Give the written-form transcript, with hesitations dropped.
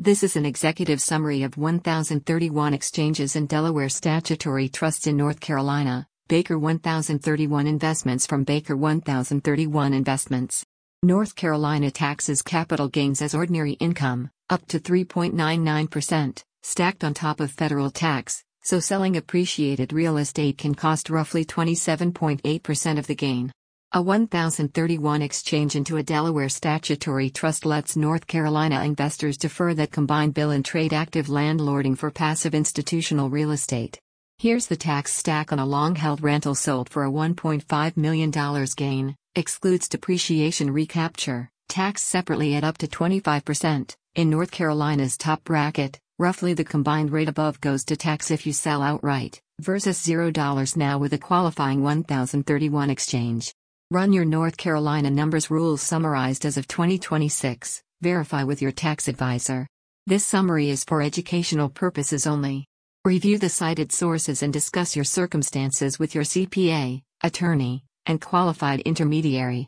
This is an executive summary of 1,031 exchanges and Delaware statutory trusts in North Carolina. Baker 1,031 investments from Baker 1,031 Investments. North Carolina taxes capital gains as ordinary income, up to 3.99%, stacked on top of federal tax, so selling appreciated real estate can cost roughly 27.8% of the gain. A 1,031 exchange into a Delaware statutory trust lets North Carolina investors defer that combined bill and trade active landlording for passive institutional real estate. Here's the tax stack on a long-held rental sold for a $1.5 million gain, excludes depreciation recapture, taxed separately at up to 25%. In North Carolina's top bracket, roughly the combined rate above goes to tax if you sell outright, versus $0 now with a qualifying 1,031 exchange. Run your North Carolina numbers rules summarized as of 2026, verify with your tax advisor. This summary is for educational purposes only. Review the cited sources and discuss your circumstances with your CPA, attorney, and qualified intermediary.